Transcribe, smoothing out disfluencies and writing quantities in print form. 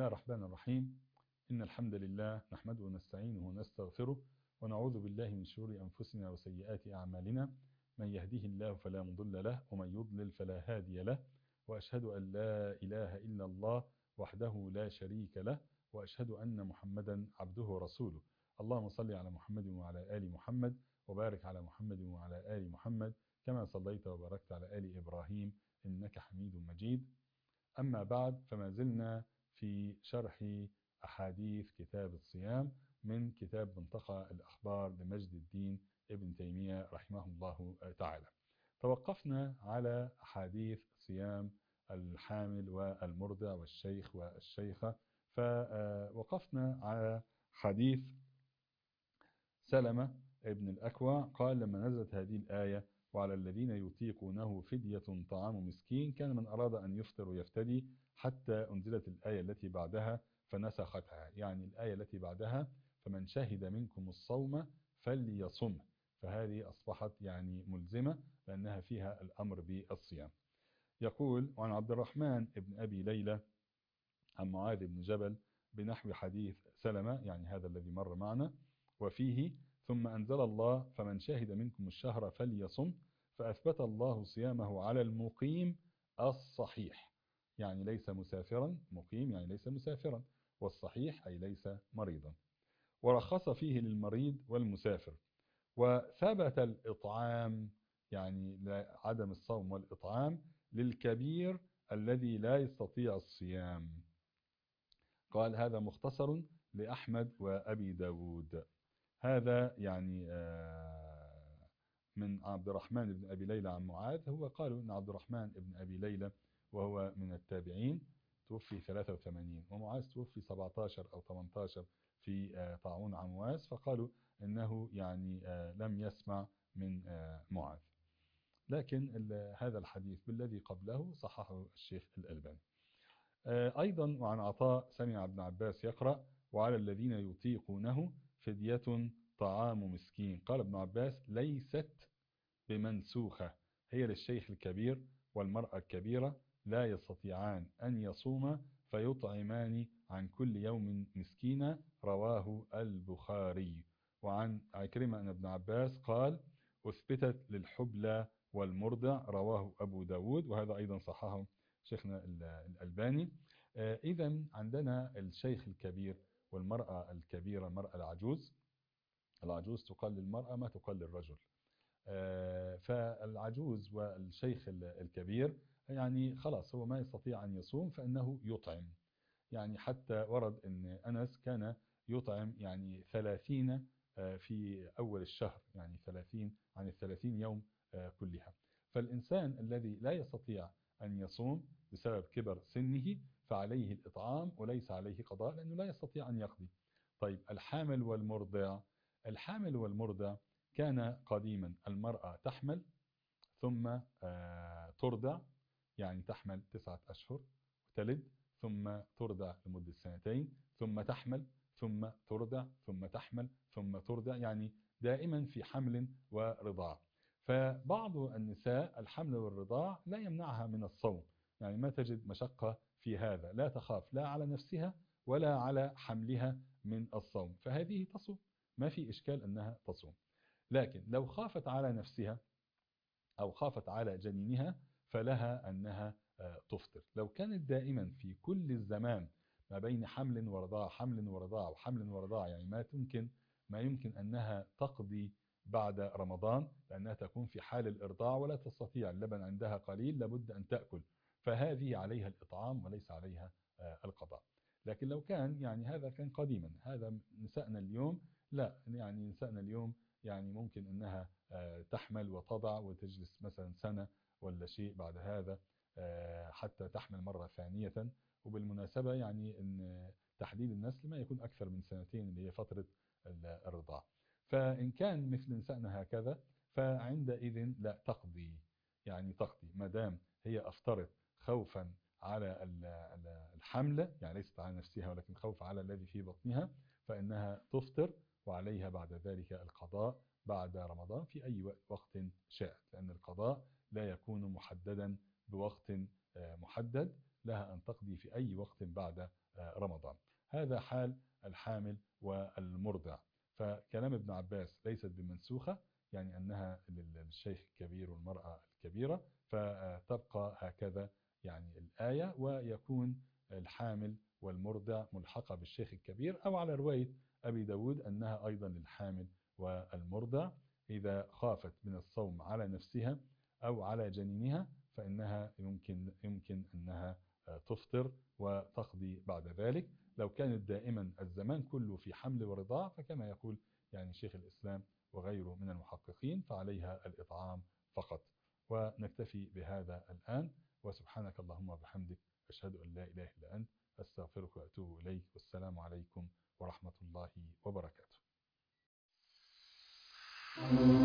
الرحمن الرحيم. إن الحمد لله نحمده ونستعينه ونستغفره ونعوذ بالله من شرور أنفسنا وسيئات أعمالنا. من يهده الله فلا مضل له ومن يضلل فلا هادي له، وأشهد أن لا إله إلا الله وحده لا شريك له، وأشهد أن محمدا عبده ورسوله. اللهم صل على محمد وعلى آل محمد وبارك على محمد وعلى آل محمد كما صليت وباركت على آل إبراهيم إنك حميد مجيد. أما بعد، فما زلنا في شرح أحاديث كتاب الصيام من كتاب منتقى الأخبار لمجد الدين ابن تيمية رحمه الله تعالى. توقفنا على أحاديث صيام الحامل والمرضع والشيخ والشيخة، فوقفنا على حديث سلمة ابن الأكوع قال: لما نزلت هذه الآية وعلى الذين يطيقونه فدية طعام مسكين، كان من أراد أن يفطر ويفتدي حتى أنزلت الآية التي بعدها فنسختها، يعني الآية التي بعدها فمن شهد منكم الصوم فليصم، فهذه أصبحت يعني ملزمة لأنها فيها الأمر بالصيام. يقول: وعن عبد الرحمن ابن أبي ليلى عن معاذ بن جبل بنحو حديث سلمة، يعني هذا الذي مر معنا، وفيه: ثم أنزل الله فمن شهد منكم الشهر فليصم، فأثبت الله صيامه على المقيم الصحيح، يعني ليس مسافرا، مقيم يعني ليس مسافرا، والصحيح أي ليس مريضا، ورخص فيه للمريض والمسافر، وثبت الإطعام يعني عدم الصوم والإطعام للكبير الذي لا يستطيع الصيام. قال: هذا مختصر لأحمد وأبي داود. هذا يعني من عبد الرحمن بن أبي ليلى عن معاذ. هو قالوا أن عبد الرحمن بن أبي ليلى وهو من التابعين توفي 83، ومعاذ توفي 17 أو 18 في طاعون عمواس، فقالوا أنه يعني لم يسمع من معاذ. لكن هذا الحديث بالذي قبله صححه الشيخ الألباني. أيضا وعن عطاء سمع ابن عباس يقرأ: وعلى الذين يطيقونه فدية طعام مسكين. قال ابن عباس: ليست بمنسوخة، هي للشيخ الكبير والمرأة الكبيرة لا يستطيعان أن يصوم فيطعمان عن كل يوم مسكينا، رواه البخاري. وعن عكرمة أن ابن عباس قال: أثبتت للحبلى والمرضع، رواه أبو داود، وهذا أيضا صححه شيخنا الألباني. إذن عندنا الشيخ الكبير والمرأة الكبيرة، المرأة العجوز تقال للمرأة ما تقال للرجل. فالعجوز والشيخ الكبير يعني خلاص هو ما يستطيع أن يصوم فإنه يطعم، يعني حتى ورد أن أنس كان يطعم يعني 30 في أول الشهر، يعني 30 عن 30 يوم كلها. فالإنسان الذي لا يستطيع أن يصوم بسبب كبر سنه فعليه الإطعام وليس عليه قضاء لأنه لا يستطيع أن يقضي. طيب الحامل والمرضع، الحامل والمرضع كان قديما المرأة تحمل ثم ترضع، يعني تحمل 9 أشهر وتلد، ثم ترضع لمدة 2 ثم تحمل ثم ترضع ثم تحمل ثم ترضع، يعني دائما في حمل ورضاع. فبعض النساء الحمل والرضاع لا يمنعها من الصوم، يعني ما تجد مشقة في هذا، لا تخاف لا على نفسها ولا على حملها من الصوم، فهذه تصوم، ما في إشكال أنها تصوم. لكن لو خافت على نفسها أو خافت على جنينها فلها أنها تفطر. لو كانت دائما في كل الزمان ما بين حمل ورضاع حمل ورضاع وحمل ورضاع، يعني ما يمكن أنها تقضي بعد رمضان لأنها تكون في حال الإرضاع ولا تستطيع، اللبن عندها قليل لابد أن تأكل، فهذه عليها الإطعام وليس عليها القضاء. لكن لو كان يعني هذا كان قديما، هذا نسائنا اليوم لا، يعني نسائنا اليوم يعني ممكن أنها تحمل وتضع وتجلس مثلا سنة ولا شيء بعد هذا حتى تحمل مرة ثانية. وبالمناسبة يعني أن تحديد النسل ما يكون أكثر من 2 اللي هي فترة الرضاع. فإن كان مثل نسائنا هكذا فعندئذ لا تقضي، يعني تقضي ما دام هي أفطرت خوفا على الحمل، يعني ليست على نفسها ولكن خوف على الذي في بطنها، فإنها تفطر وعليها بعد ذلك القضاء بعد رمضان في أي وقت شاءت، لأن القضاء لا يكون محددا بوقت محدد، لها أن تقضي في أي وقت بعد رمضان. هذا حال الحامل والمرضع. فكلام ابن عباس ليست بمنسوخة، يعني أنها للشيخ الكبير والمرأة الكبيرة، فتبقى هكذا يعني الآية، ويكون الحامل والمرضع ملحقة بالشيخ الكبير، أو على رواية أبي داود أنها أيضا للحامل والمرضع إذا خافت من الصوم على نفسها أو على جنينها فإنها يمكن أنها تفطر وتقضي بعد ذلك. لو كانت دائما الزمان كله في حمل ورضاع فكما يقول يعني شيخ الإسلام وغيره من المحققين فعليها الإطعام فقط. ونكتفي بهذا الآن، وسبحانك اللهم وبحمدك أشهد أن لا إله إلا أنت أستغفرك وأتوب إليك، والسلام عليكم ورحمة الله وبركاته.